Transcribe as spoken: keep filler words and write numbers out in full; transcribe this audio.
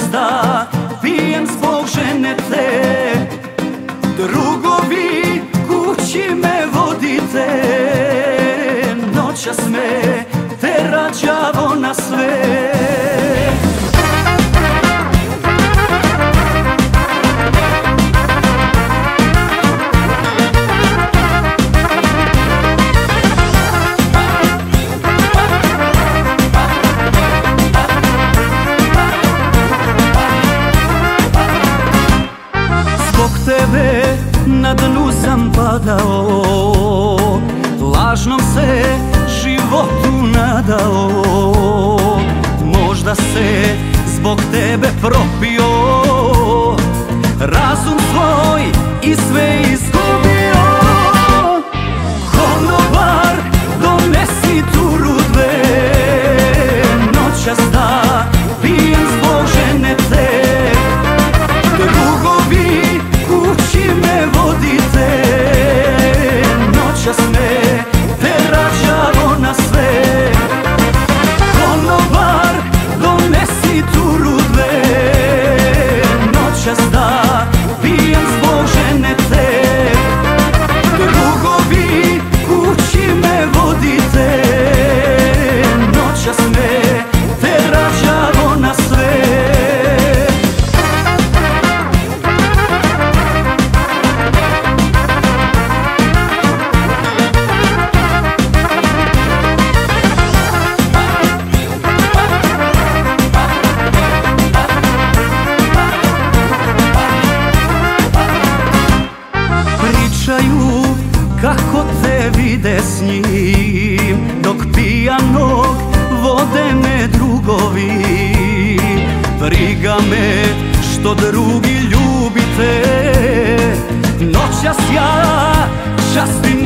da pijem zbog žene te. Drugovi kući me vodite, noćas me tera đavo na sve. Zbog tebe na dnu sam padao, lažnom se životu nadao. Možda se zbog tebe propio, razum svoj i sve izgubio. Konobar, donesi turu dve, noćas da pijem zbog žene te. Drugovi kući me vodite, noćas me tera đavo na sve. Konobar, donesi turu dve, noćas da pijem zbog žene te. Drugovi kući me vodite, noćas me tera đavo na sve. Pričaju kako te vide s njim, dok pijanog vode me drugovi. Briga me što drugi ljubite, noćas ja častim